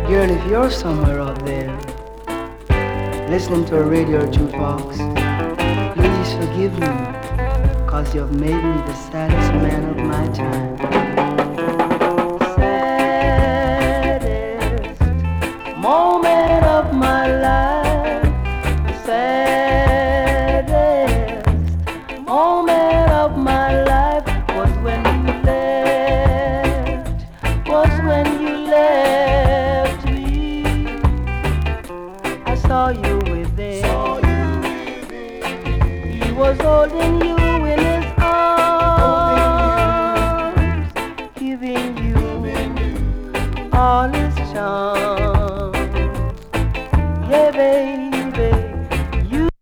Girl, if you're somewhere out there listening to a radio jukebox, please forgive me, cause you've made me the saddest man of my time. Saddest moment of my life. Saddest moment of my life was when you left, was when you left me. I saw you with him, he was holding you